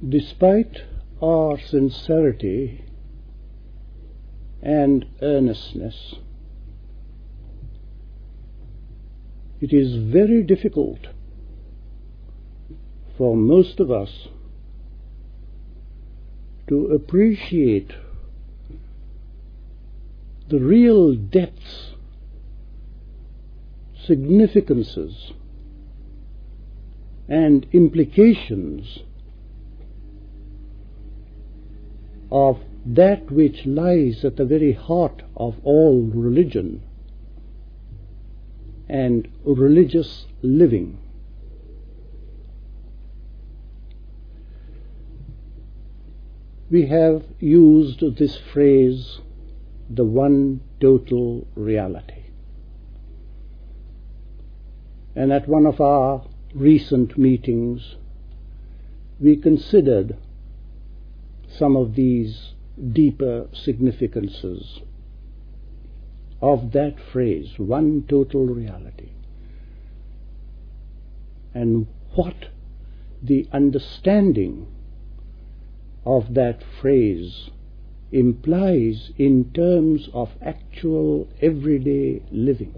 Despite our sincerity and earnestness, it is very difficult for most of us to appreciate the real depths, significances, and implications of that which lies at the very heart of all religion and religious living. We have used this phrase, the one total reality. And at one of our recent meetings, we considered some of these deeper significances of that phrase, one total reality, and what the understanding of that phrase implies in terms of actual everyday living.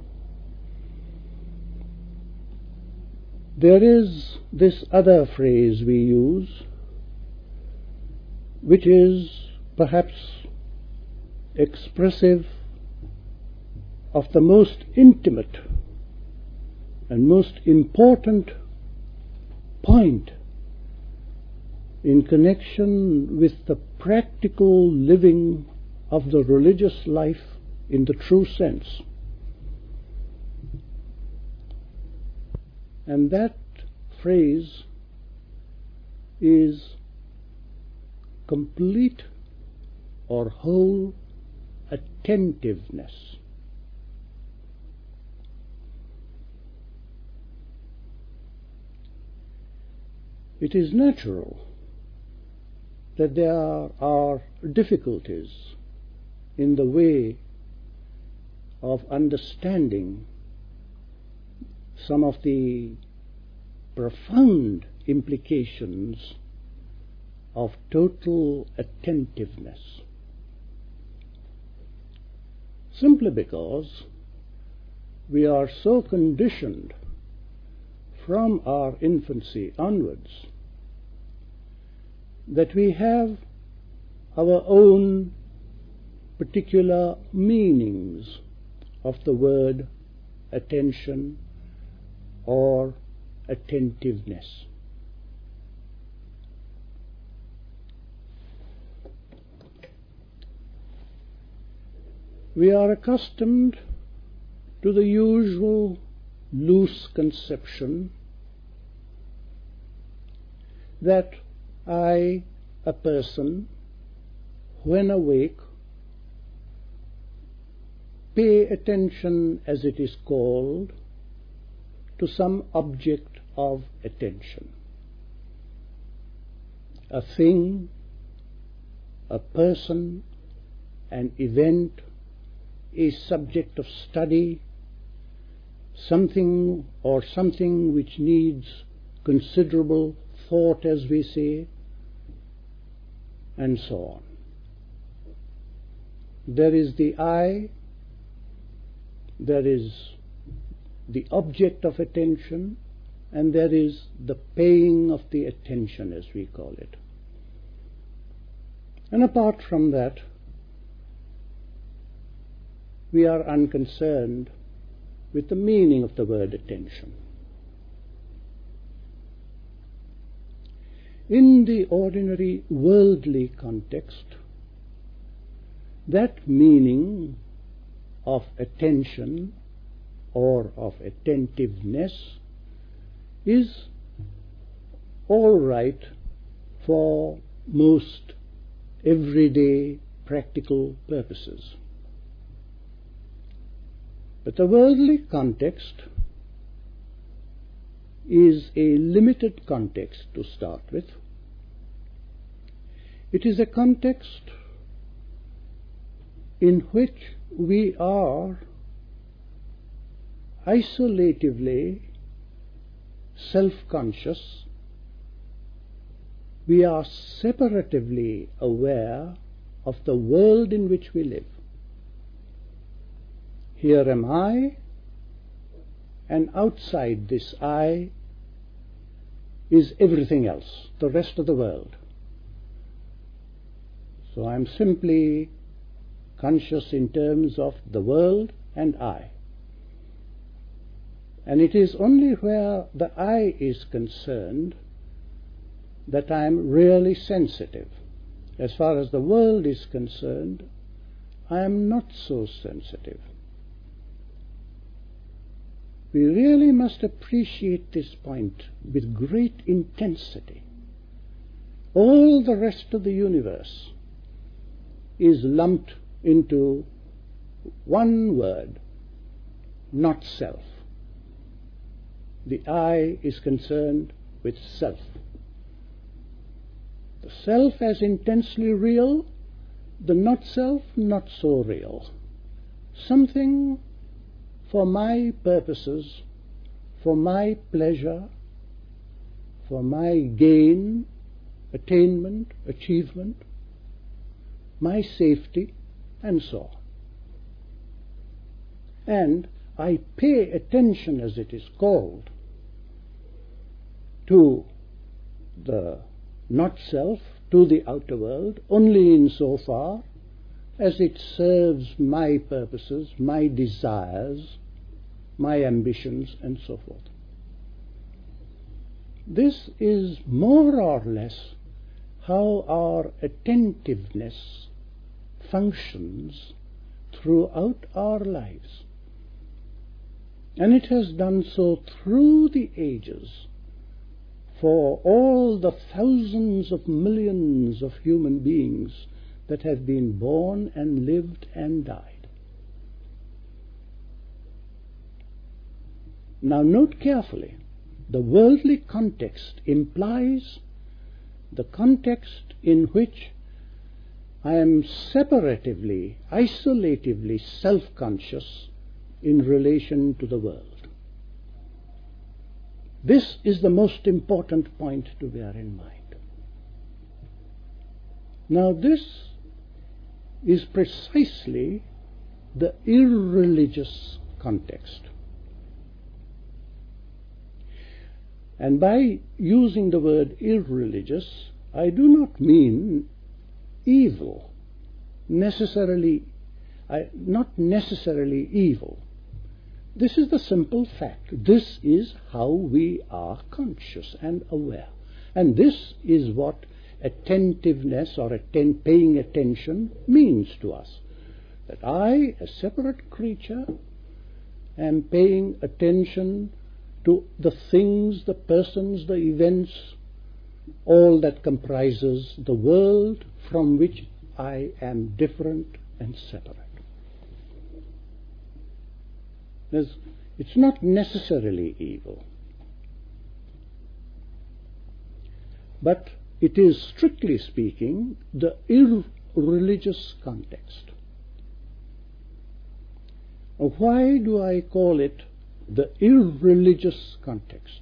There is this other phrase we use, which is perhaps expressive of the most intimate and most important point in connection with the practical living of the religious life in the true sense. And that phrase is complete or whole attentiveness. It is natural that there are difficulties in the way of understanding some of the profound implications of total attentiveness, simply because we are so conditioned from our infancy onwards that we have our own particular meanings of the word attention or attentiveness. We are accustomed to the usual loose conception that I, a person, when awake, pay attention, as it is called, to some object of attention. A thing, a person, an event, a subject of study, something which needs considerable thought, as we say, and so on. There is the I, there is the object of attention, and there is the paying of the attention, as we call it. And apart from that, we are unconcerned with the meaning of the word attention. In the ordinary worldly context, that meaning of attention or of attentiveness is all right for most everyday practical purposes. But the worldly context is a limited context to start with. It is a context in which we are isolatively self-conscious we are separatively aware of the world in which we live. Here am I, and outside this I is everything else, the rest of the world. So I'm simply conscious in terms of the world and I. And it is only where the I is concerned that I am really sensitive. As far as the world is concerned, I am not so sensitive. We really must appreciate this point with great intensity. All the rest of the universe is lumped into one word, not self. The I is concerned with self. The self as intensely real, the not self not so real. Something for my purposes, for my pleasure, for my gain, attainment, achievement, my safety, and so on. And I pay attention, as it is called, to the not self, to the outer world, only insofar as it serves my purposes, my desires, my ambitions, and so forth. This is more or less how our attentiveness functions throughout our lives. And it has done so through the ages for all the thousands of millions of human beings that have been born and lived and died. Now note carefully, the worldly context implies the context in which I am separatively, isolatively self-conscious in relation to the world. This is the most important point to bear in mind. Now this is precisely the irreligious context. And by using the word irreligious, I do not mean evil, not necessarily evil. This is the simple fact. This is how we are conscious and aware. And this is what attentiveness or paying attention means to us. That I, a separate creature, am paying attention to the things, the persons, the events, all that comprises the world from which I am different and separate. It's not necessarily evil, but it is, strictly speaking, the irreligious context. Why do I call it the irreligious context?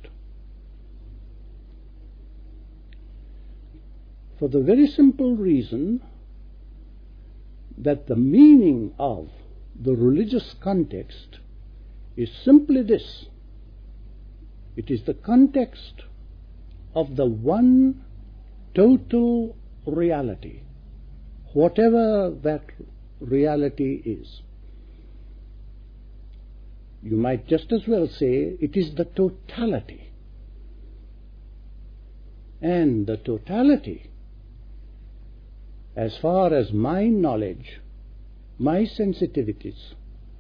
For the very simple reason that the meaning of the religious context is simply this: it is the context of the one total reality, whatever that reality is. You might just as well say it is the totality. And the totality, as far as my knowledge, my sensitivities,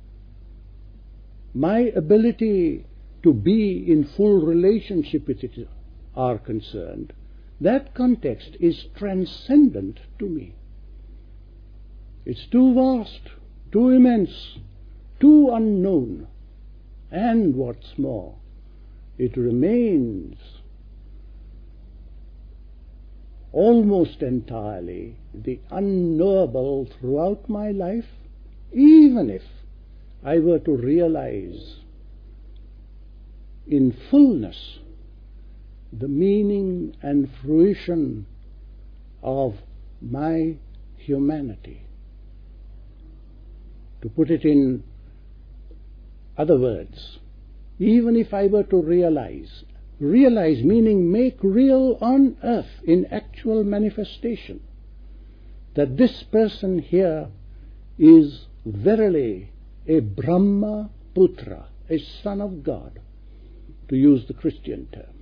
my ability to be in full relationship with it are concerned, that context is transcendent to me. It's too vast, too immense, too unknown. And what's more, it remains almost entirely the unknowable throughout my life, even if I were to realize in fullness the meaning and fruition of my humanity. To put it in other words, even if I were to realize meaning make real on earth in actual manifestation, that this person here is verily a Brahma Putra, a son of God, to use the Christian term,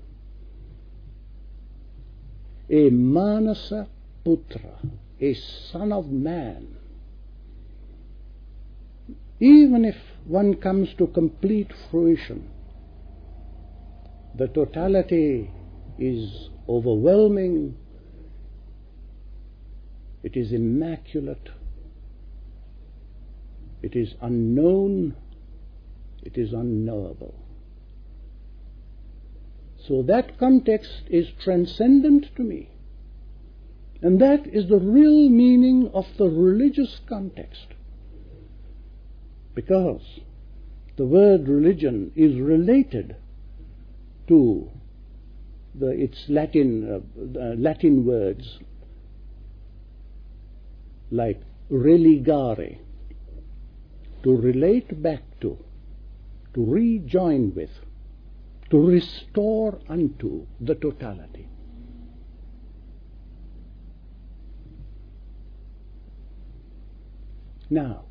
a Manasa Putra, a son of man. Even if one comes to complete fruition, the totality is overwhelming, it is immaculate, it is unknown, it is unknowable. So that context is transcendent to me. And that is the real meaning of the religious context. Because the word religion is related to its Latin words like religare, to relate back to rejoin with, to restore unto the totality. Now,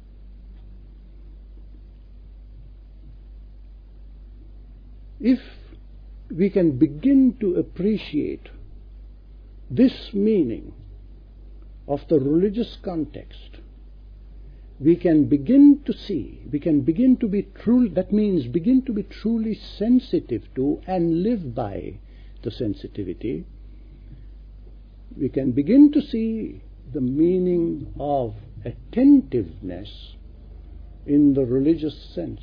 if we can begin to appreciate this meaning of the religious context, we can begin to see, we can begin to be true, that means begin to be truly sensitive to and live by the sensitivity. We can begin to see the meaning of attentiveness in the religious sense.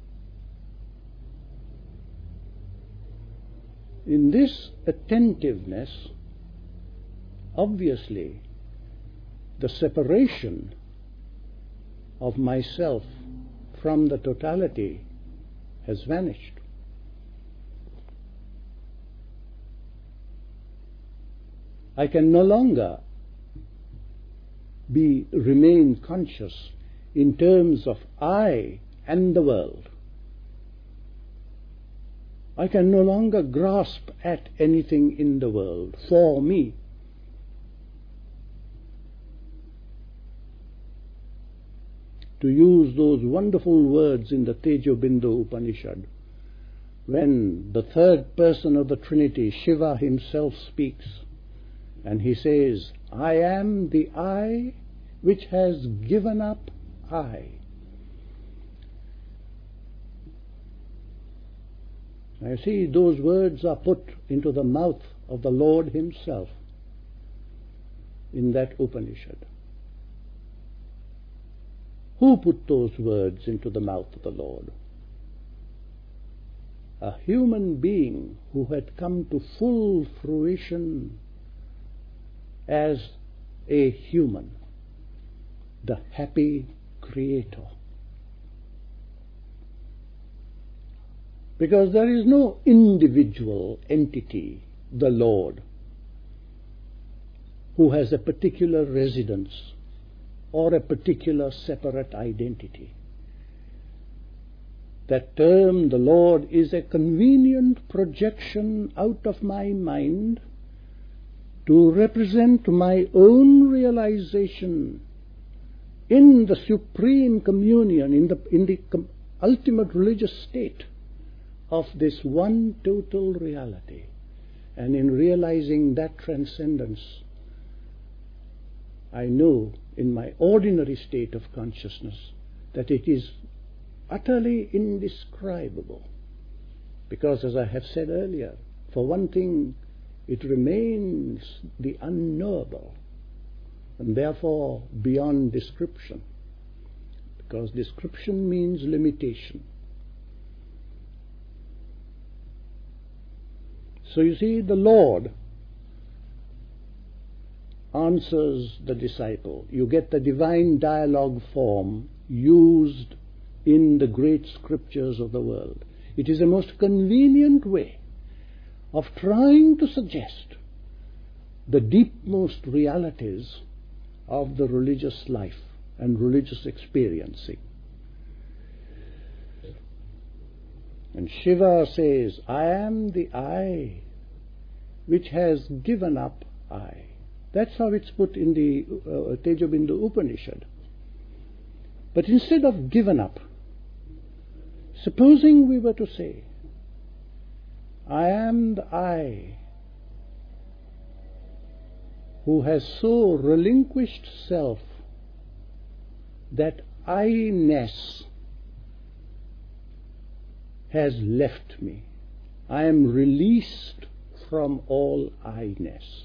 In this attentiveness, obviously, the separation of myself from the totality has vanished. I can no longer remain conscious in terms of I and the world. I can no longer grasp at anything in the world for me. To use those wonderful words in the Tejobindu Upanishad, when the third person of the Trinity, Shiva himself, speaks, and he says, I am the I which has given up I. Now you see, those words are put into the mouth of the Lord himself in that Upanishad. Who put those words into the mouth of the Lord? A human being who had come to full fruition as a human, the happy Creator. Because there is no individual entity, the Lord, who has a particular residence or a particular separate identity. That term, the Lord, is a convenient projection out of my mind to represent my own realization in the supreme communion, in the ultimate religious state of this one total reality. And in realizing that transcendence, I know in my ordinary state of consciousness that it is utterly indescribable. Because, as I have said earlier, for one thing, it remains the unknowable, and therefore beyond description, because description means limitation. So you see, the Lord answers the disciple. You get the divine dialogue form used in the great scriptures of the world. It is a most convenient way of trying to suggest the deepmost realities of the religious life and religious experiencing. And Shiva says, I am the I which has given up I. That's how it's put in the Tejobindu Upanishad. But instead of given up, supposing we were to say, I am the I who has so relinquished self that I-ness has left me. I am released from all I-ness.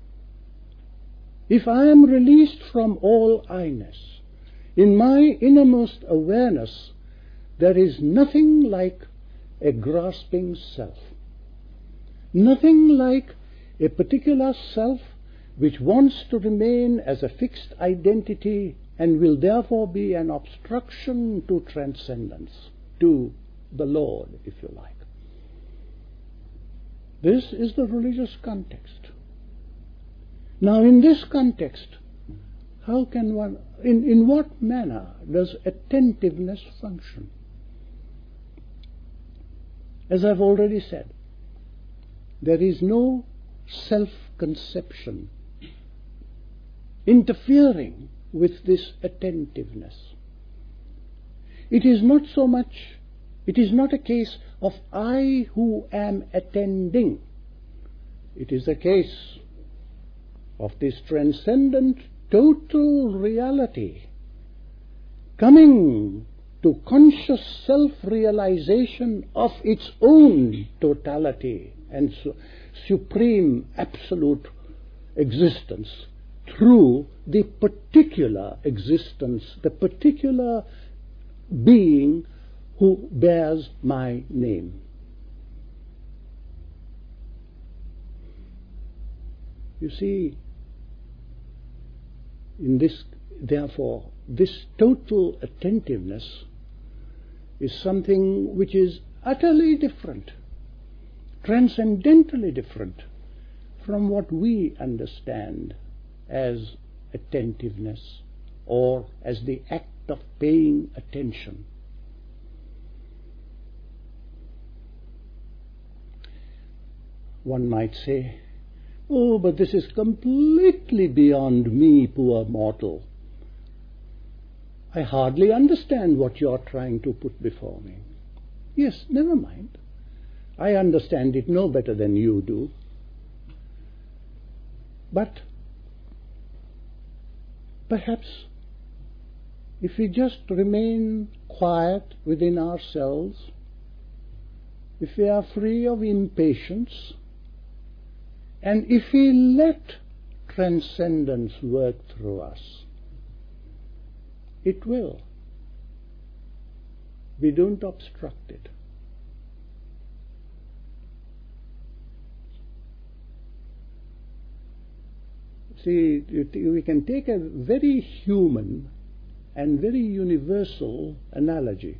If I am released from all I-ness, in my innermost awareness there is nothing like a grasping self, nothing like a particular self which wants to remain as a fixed identity and will therefore be an obstruction to transcendence, to the Lord, if you like. This is the religious context. Now, in this context, how can one, in what manner does attentiveness function? As I've already said, there is no self-conception interfering with this attentiveness. It is not so much, it is not a case of I who am attending. It is a case of this transcendent total reality coming to conscious self-realization of its own totality and supreme absolute existence through the particular existence, the particular being who bears my name. You see, in this, therefore, this total attentiveness is something which is utterly different, transcendentally different from what we understand as attentiveness or as the act of paying attention. One might say, oh, but this is completely beyond me, poor mortal. I hardly understand what you are trying to put before me. Yes, never mind. I understand it no better than you do. But perhaps if we just remain quiet within ourselves, if we are free of impatience, and if we let transcendence work through us, it will. We don't obstruct it. See, we can take a very human and very universal analogy.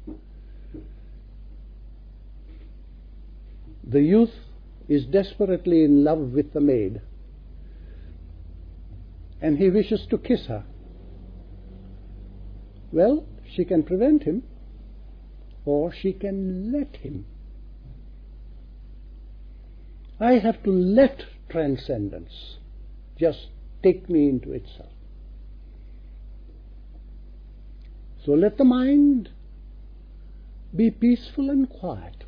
The youth is desperately in love with the maid, and he wishes to kiss her. Well, she can prevent him, or she can let him. I have to let transcendence just take me into itself. So let the mind be peaceful and quiet,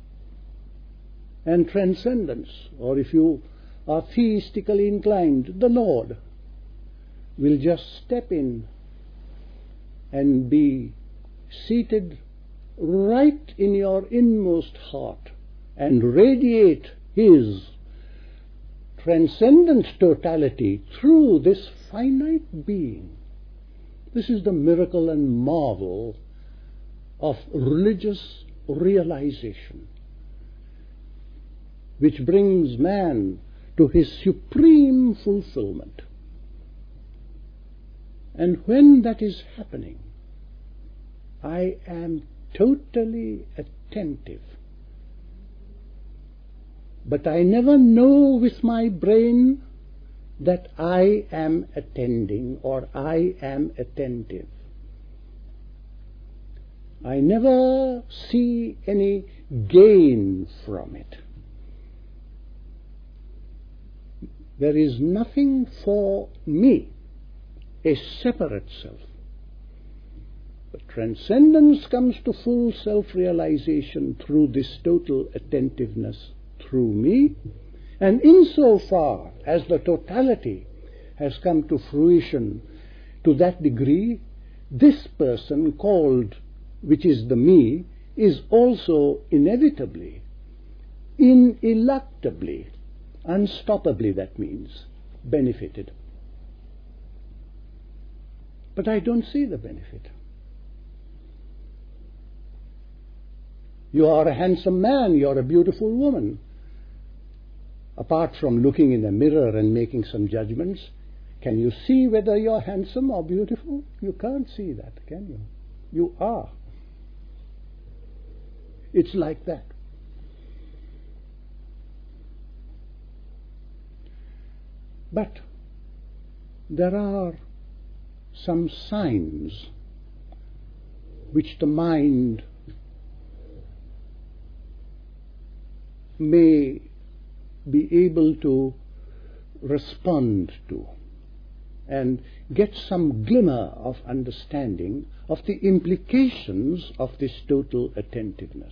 and transcendence, or if you are theistically inclined, the Lord will just step in and be seated right in your inmost heart and radiate His transcendent totality through this finite being. This is the miracle and marvel of religious realization, which brings man to his supreme fulfillment. And when that is happening, I am totally attentive. But I never know with my brain that I am attending or I am attentive. I never see any gain from it. There is nothing for me, a separate self. But transcendence comes to full self-realization through this total attentiveness through me, and insofar as the totality has come to fruition to that degree, this person called, which is the me, is also inevitably, ineluctably, unstoppably, that means, benefited. But I don't see the benefit. You are a handsome man, you are a beautiful woman. Apart from looking in the mirror and making some judgments, can you see whether you're handsome or beautiful? You can't see that, can you? You are. It's like that. But there are some signs which the mind may be able to respond to and get some glimmer of understanding of the implications of this total attentiveness.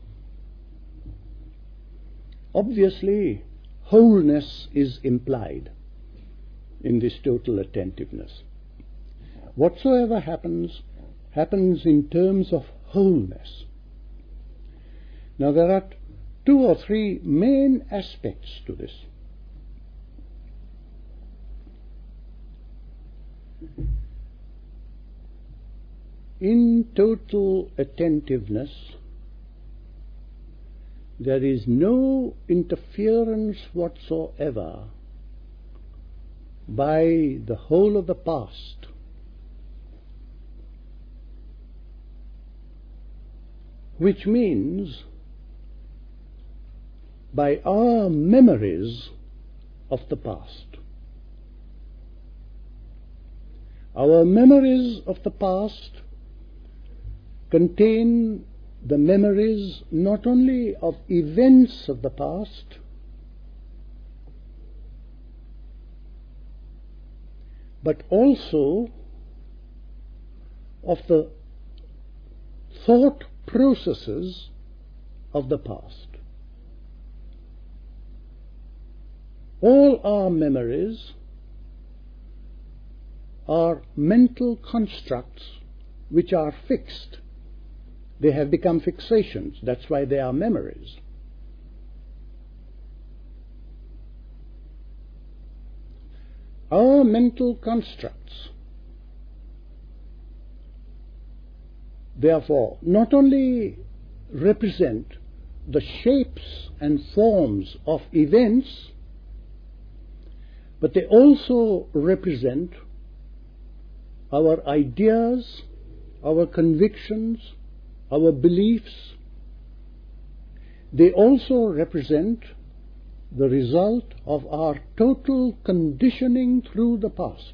Obviously, wholeness is implied in this total attentiveness. Whatsoever happens, happens in terms of wholeness. Now there are 2 or 3 main aspects to this. In total attentiveness, there is no interference whatsoever by the whole of the past. Which means by our memories of the past. Our memories of the past contain the memories not only of events of the past, but also of the thought processes of the past. All our memories are mental constructs which are fixed. They have become fixations. That's why they are memories. Our mental constructs, therefore, not only represent the shapes and forms of events, but they also represent our ideas, our convictions, our beliefs. They also represent the result of our total conditioning through the past.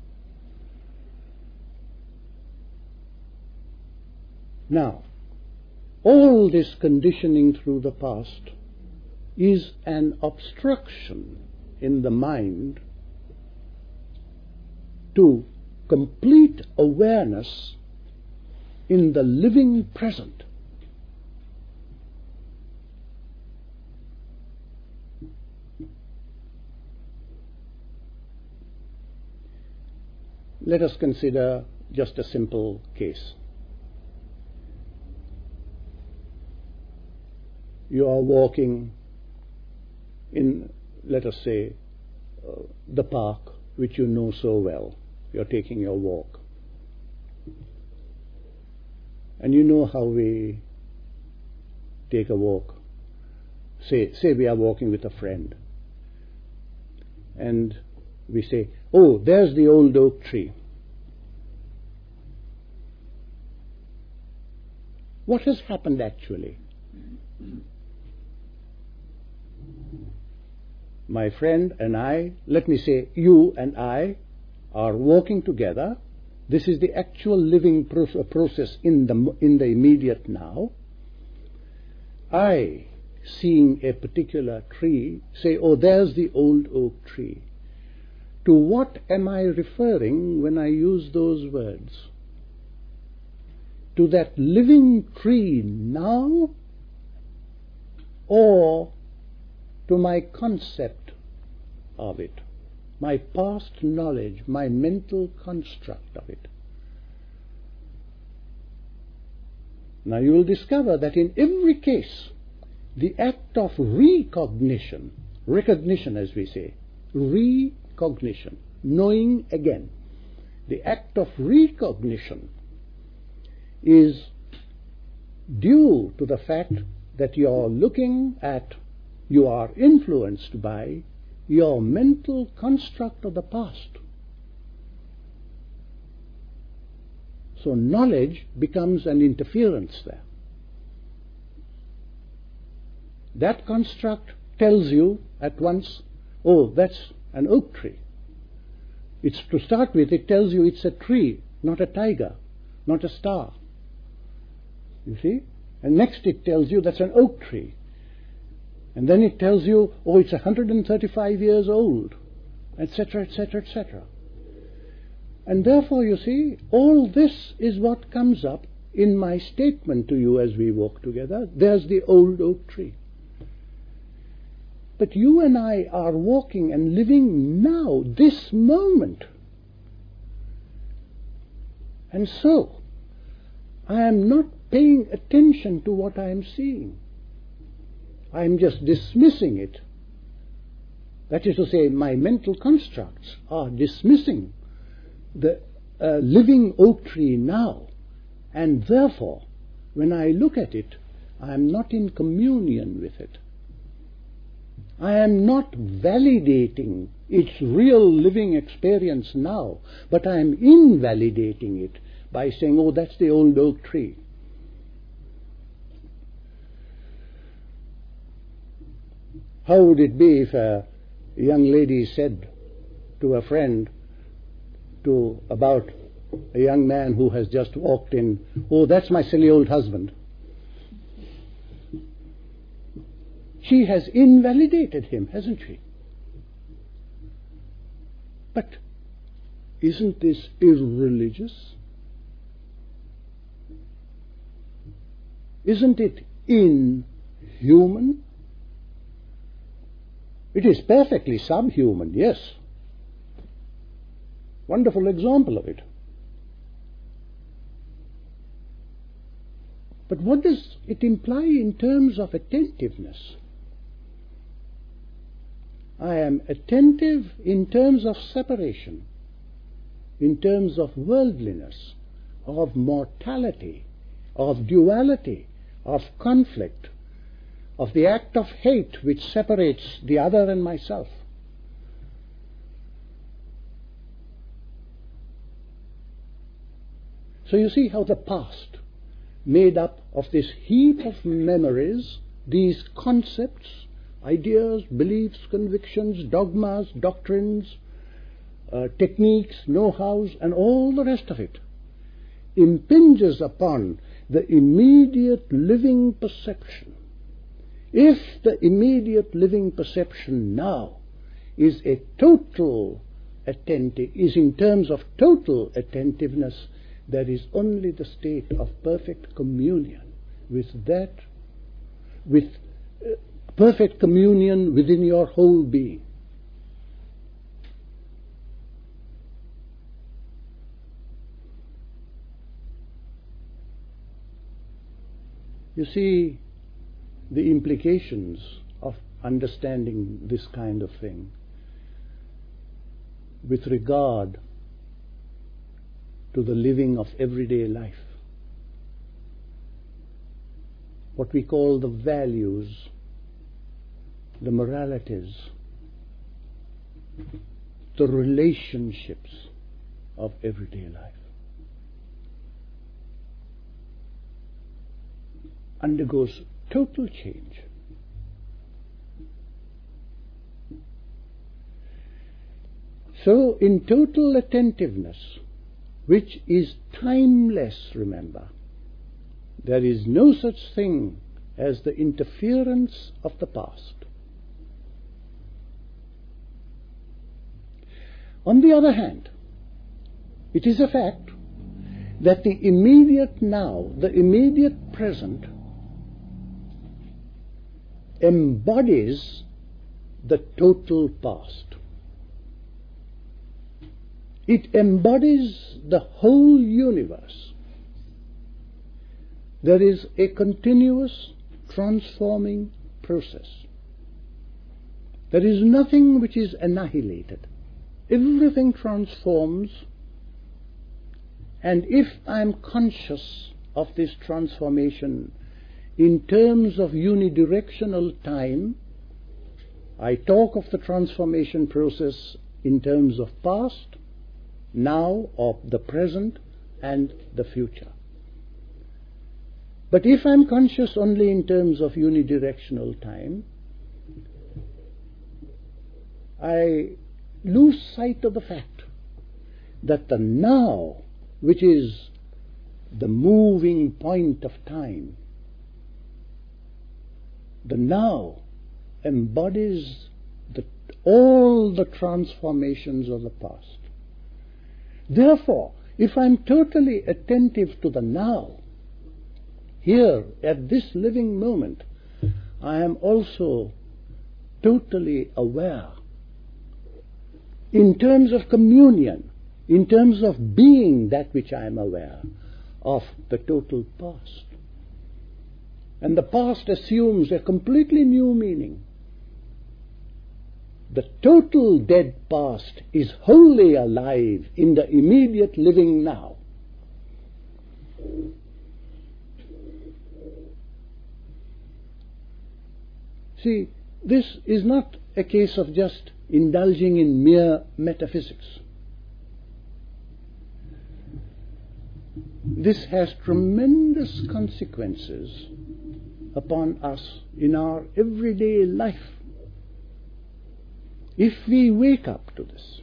Now, all this conditioning through the past is an obstruction in the mind to complete awareness in the living present. Let us consider just a simple case. You are walking in, let us say, the park which you know so well. You're taking your walk. And you know how we take a walk. Say we are walking with a friend. And we say, oh, there's the old oak tree. What has happened actually? my friend and I, let me say you and I, are walking together. This is the actual living process in the immediate now. I, seeing a particular tree, say, oh, there's the old oak tree. To what am I referring when I use those words? To that living tree now, or to my concept of it, my past knowledge, my mental construct of it? Now you will discover that in every case, the act of recognition, as we say, recognition, knowing again, the act of recognition is due to the fact that you are influenced by your mental construct of the past. So knowledge becomes an interference there. That construct tells you at once, oh, that's an oak tree. It's, to start with, it tells you it's a tree, not a tiger, not a star. You see? And next it tells you that's an oak tree. And then it tells you, oh, it's 135 years old, etc., etc., etc. And therefore, you see, all this is what comes up in my statement to you as we walk together. There's the old oak tree. But you and I are walking and living now, this moment. And so, I am not paying attention to what I am seeing. I am just dismissing it. That is to say, my mental constructs are dismissing the living oak tree now. And therefore, when I look at it, I am not in communion with it. I am not validating its real living experience now, but I am invalidating it by saying, oh, that's the old oak tree. How would it be if a young lady said to a friend about a young man who has just walked in, oh, that's my silly old husband? She has invalidated him, hasn't she? But isn't this irreligious? Isn't it inhuman? It is perfectly subhuman, yes. Wonderful example of it. But what does it imply in terms of attentiveness? I am attentive in terms of separation, in terms of worldliness, of mortality, of duality, of conflict, of the act of hate which separates the other and myself. So you see how the past, made up of this heap of memories, these concepts, ideas, beliefs, convictions, dogmas, doctrines, techniques, know-hows, and all the rest of it, impinges upon the immediate living perception. If the immediate living perception now is a total is in terms of total attentiveness, there is only the state of perfect communion with that, with perfect communion within your whole being. You see the implications of understanding this kind of thing with regard to the living of everyday life. What we call the values, the moralities, the relationships of everyday life undergoes total change. So, in total attentiveness, which is timeless, remember, there is no such thing as the interference of the past. On the other hand, it is a fact that the immediate now, the immediate present, embodies the total past. It embodies the whole universe. There is a continuous transforming process. There is nothing which is annihilated. Everything transforms, and if I am conscious of this transformation in terms of unidirectional time, I talk of the transformation process in terms of past, now, of the present, and the future. But if I am conscious only in terms of unidirectional time, I lose sight of the fact that the now, which is the moving point of time, the now embodies all the transformations of the past. Therefore, if I am totally attentive to the now, here at this living moment, I am also totally aware in terms of communion, in terms of being that which I am aware of the total past. And the past assumes a completely new meaning. The total dead past is wholly alive in the immediate living now. See, this is not a case of just indulging in mere metaphysics. This has tremendous consequences upon us in our everyday life. If we wake up to this,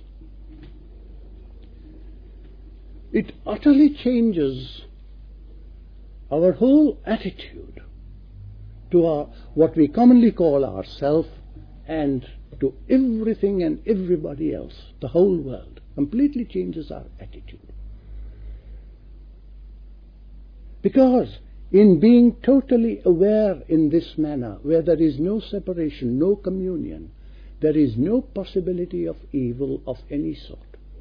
it utterly changes our whole attitude to what we commonly call ourself and to everything and everybody else, the whole world. Completely changes our attitude. Because in being totally aware in this manner, where there is no separation, no communion, there is no possibility of evil of any sort.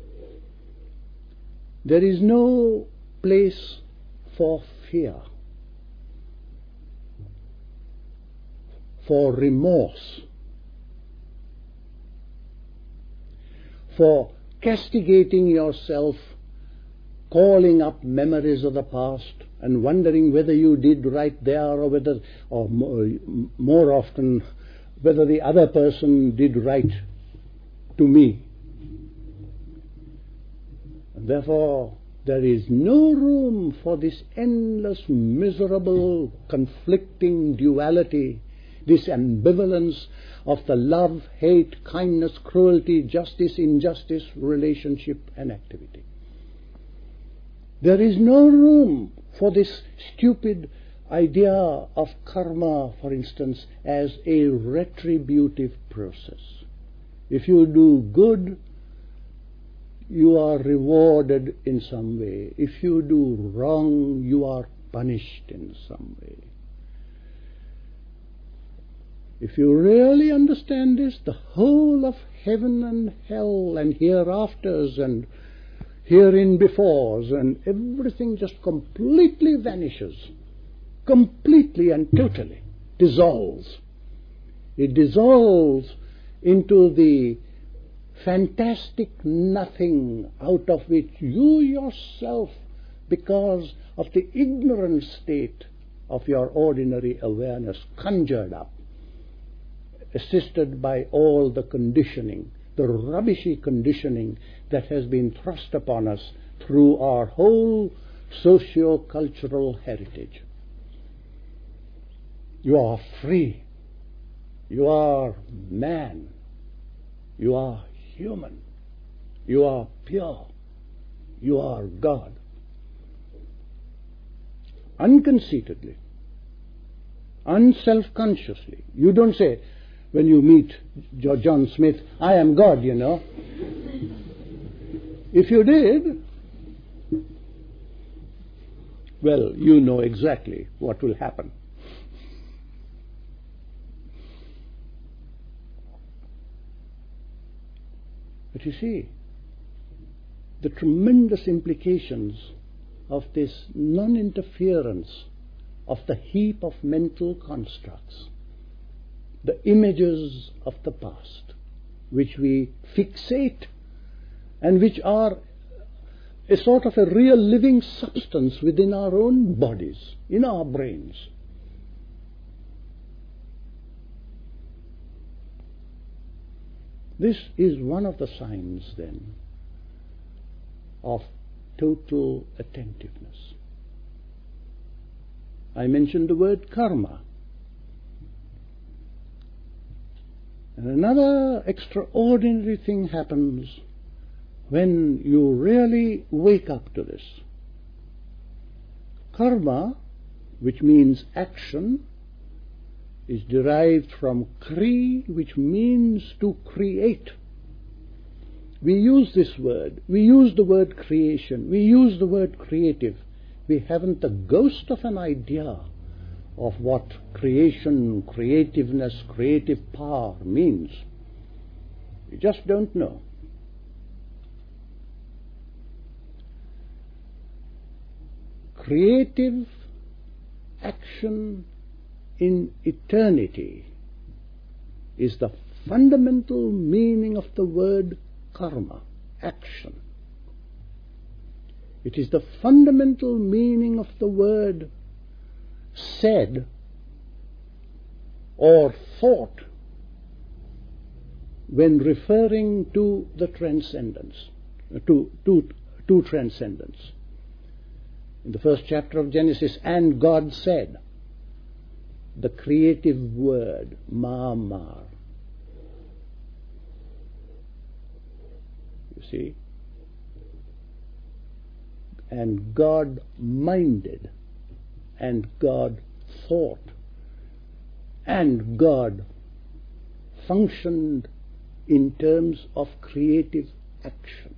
There is no place for fear, for remorse, for castigating yourself, calling up memories of the past and wondering whether you did right there or more often whether the other person did right to me. And therefore, there is no room for this endless, miserable, conflicting duality, this ambivalence of the love, hate, kindness, cruelty, justice, injustice, relationship and activity. There is no room for this stupid idea of karma, for instance, as a retributive process. If you do good, you are rewarded in some way. If you do wrong, you are punished in some way. If you really understand this, the whole of heaven and hell and hereafters and herein-befores and everything just completely vanishes. Completely and totally dissolves. It dissolves into the fantastic nothing out of which you yourself, because of the ignorant state of your ordinary awareness, conjured up, assisted by all the conditioning, the rubbishy conditioning that has been thrust upon us through our whole socio-cultural heritage. You are free. You are man. You are human. You are pure. You are God. Unconceitedly, unself-consciously. You don't say, when you meet John Smith, I am God, you know. If you did, well, you know exactly what will happen. But you see, the tremendous implications of this non-interference of the heap of mental constructs, the images of the past, which we fixate and which are a sort of a real living substance within our own bodies, in our brains. This is one of the signs, then, of total attentiveness. I mentioned the word karma. And another extraordinary thing happens when you really wake up to this. Karma, which means action, is derived from kri, which means to create. We use this word. We use the word creation. We use the word creative. We haven't the ghost of an idea of what creation, creativeness, creative power means. We just don't know. Creative action in eternity is the fundamental meaning of the word karma, action. It is the fundamental meaning of the word said or thought when referring to the transcendence, to transcendence. In the first chapter of Genesis, and God said, the creative word, ma'amar. You see? And God minded, and God thought, and God functioned in terms of creative action.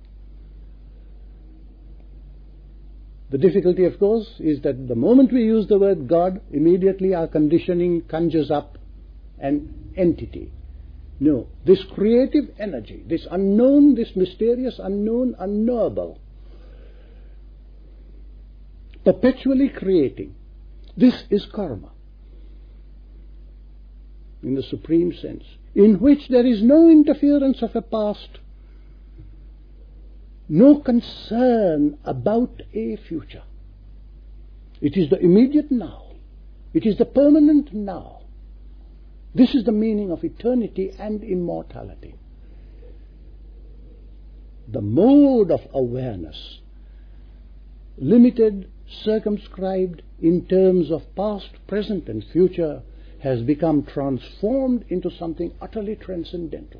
The difficulty, of course, is that the moment we use the word God, immediately our conditioning conjures up an entity. No, this creative energy, this unknown, this mysterious unknown, unknowable, perpetually creating, this is karma, in the supreme sense, in which there is no interference of a past, no concern about a future. It is the immediate now. It is the permanent now. This is the meaning of eternity and immortality. The mode of awareness, limited, circumscribed in terms of past, present and future, has become transformed into something utterly transcendental.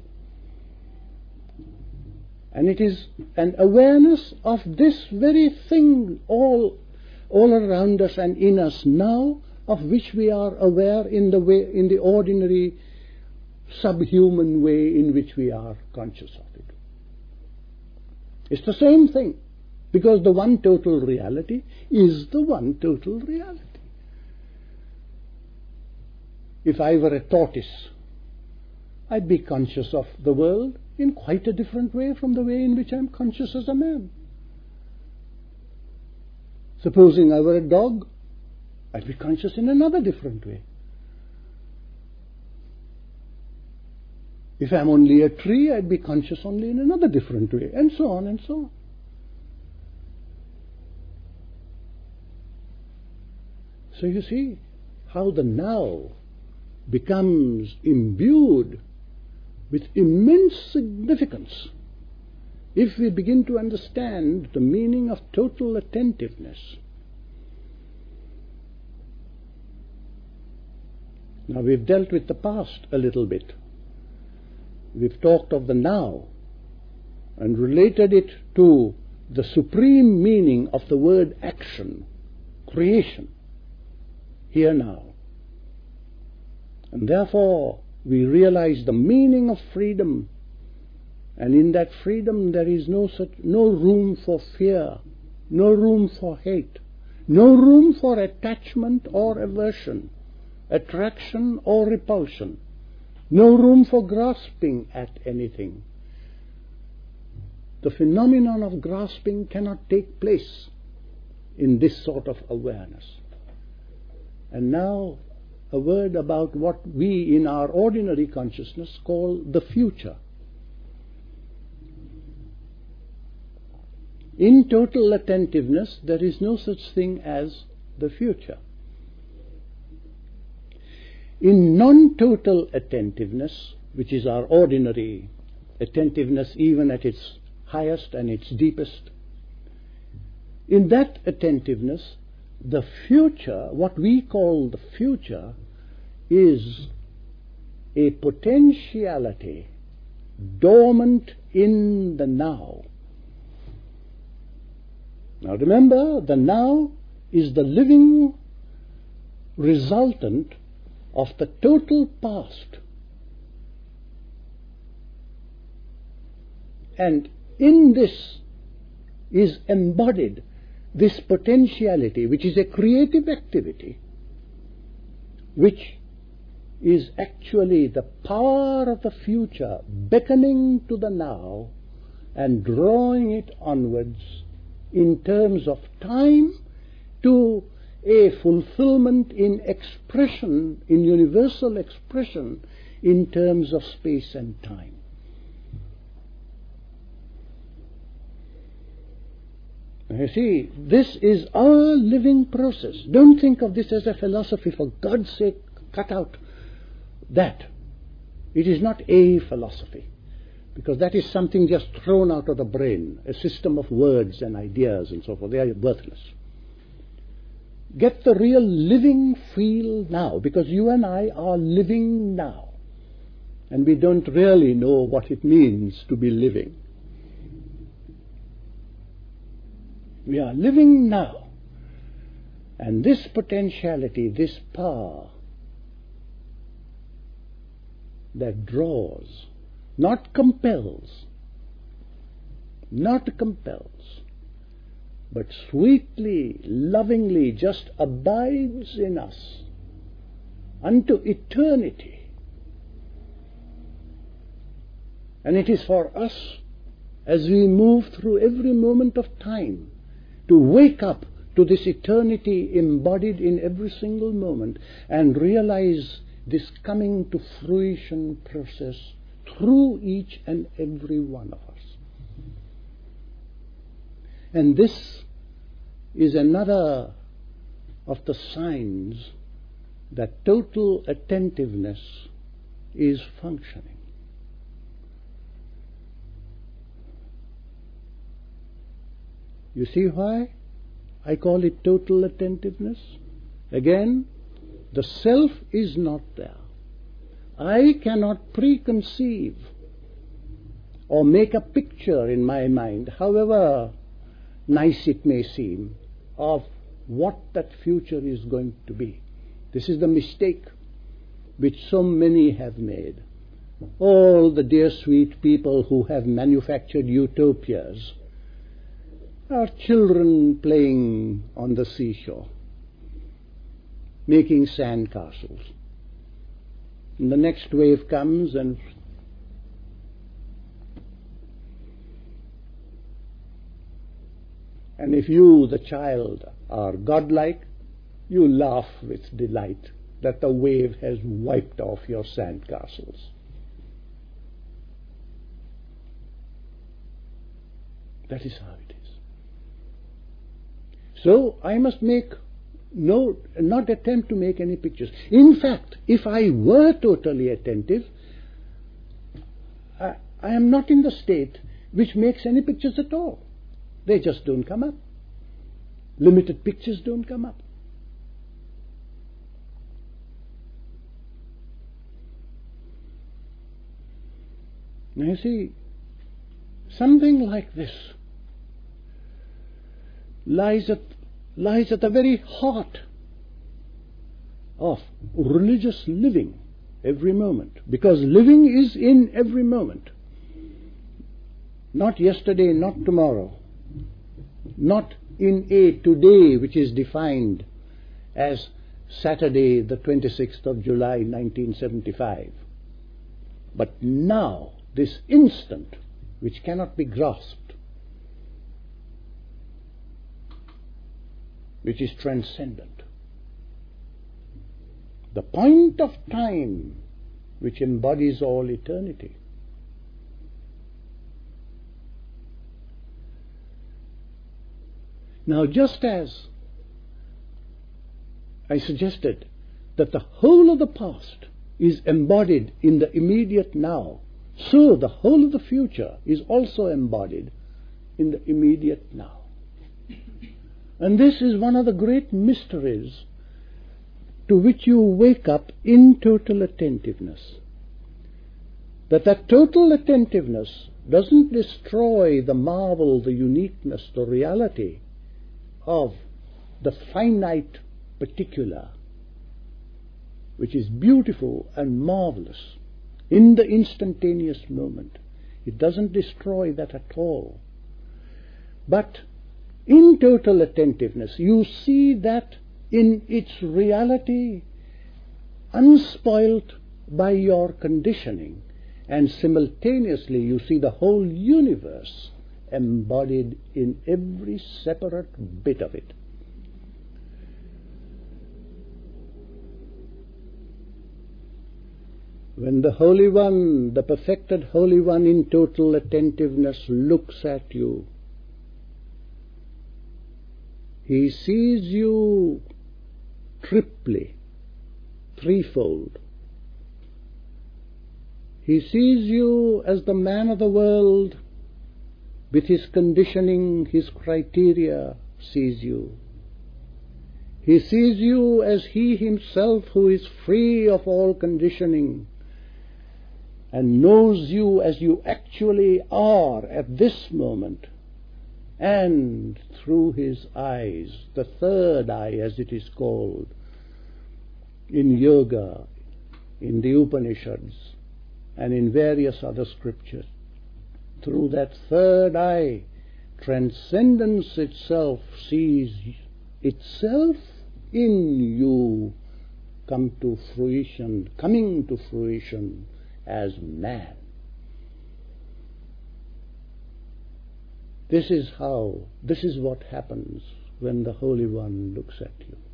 And it is an awareness of this very thing all around us and in us now, of which we are aware in the ordinary subhuman way in which we are conscious of it. It's the same thing, because the one total reality is the one total reality. If I were a tortoise, I'd be conscious of the world in quite a different way from the way in which I'm conscious as a man. Supposing I were a dog, I'd be conscious in another different way. If I'm only a tree, I'd be conscious only in another different way, and so on and so on. So you see how the now becomes imbued with immense significance if we begin to understand the meaning of total attentiveness. Now we've dealt with the past a little bit. We've talked of the now. and related it to the supreme meaning of the word action, creation, here now. And therefore we realize the meaning of freedom, and in that freedom there is no room for fear, no room for hate, no room for attachment or aversion, attraction or repulsion, no room for grasping at anything. The phenomenon of grasping cannot take place in this sort of awareness. And now a word about what we in our ordinary consciousness call the future. In total attentiveness, there is no such thing as the future. In non-total attentiveness, which is our ordinary attentiveness even at its highest and its deepest, in that attentiveness, the future, what we call the future, is a potentiality dormant in the now. Now remember, the now is the living resultant of the total past. And in this is embodied this potentiality, which is a creative activity, which is actually the power of the future beckoning to the now and drawing it onwards in terms of time to a fulfillment in expression, in universal expression, in terms of space and time. You see, this is our living process. Don't think of this as a philosophy. For God's sake, cut out that. It is not a philosophy, because that is something just thrown out of the brain, a system of words and ideas and so forth. They are worthless. Get the real living feel now, because you and I are living now, and we don't really know what it means to be living. We are living now, and this potentiality, this power that draws, not compels, but sweetly, lovingly just abides in us unto eternity. And it is for us, as we move through every moment of time, to wake up to this eternity embodied in every single moment and realize this coming to fruition process through each and every one of us. And this is another of the signs that total attentiveness is functioning. You see why I call it total attentiveness? Again, the self is not there. I cannot preconceive or make a picture in my mind, however nice it may seem, of what that future is going to be. This is the mistake which so many have made. All the dear sweet people who have manufactured utopias are children playing on the seashore, making sand castles. And the next wave comes and if you, the child, are godlike, you laugh with delight that the wave has wiped off your sand castles. That is how it is. So I must not attempt to make any pictures. In fact, if I were totally attentive, I am not in the state which makes any pictures at all. They just don't come up. Limited pictures don't come up. Now you see, Something like this lies at the very heart of religious living every moment, because living is in every moment. Not yesterday, not tomorrow, not in a today which is defined as Saturday the 26th of July 1975, but now, this instant which cannot be grasped, which is transcendent. The point of time which embodies all eternity. Now, just as I suggested that the whole of the past is embodied in the immediate now, so the whole of the future is also embodied in the immediate now. And this is one of the great mysteries to which you wake up in total attentiveness. That total attentiveness doesn't destroy the marvel, the uniqueness, the reality of the finite particular, which is beautiful and marvelous in the instantaneous moment. It doesn't destroy that at all. But in total attentiveness, you see that in its reality, unspoilt by your conditioning, and simultaneously you see the whole universe embodied in every separate bit of it. When the Holy One, the perfected Holy One in total attentiveness looks at you, he sees you triply, threefold. He sees you as the man of the world, with his conditioning, his criteria, sees you. He sees you as he himself who is free of all conditioning, and knows you as you actually are at this moment, and through his eyes, the third eye as it is called in yoga, in the Upanishads, and in various other scriptures, through that third eye, transcendence itself sees itself in you coming to fruition as man. This is what happens when the Holy One looks at you.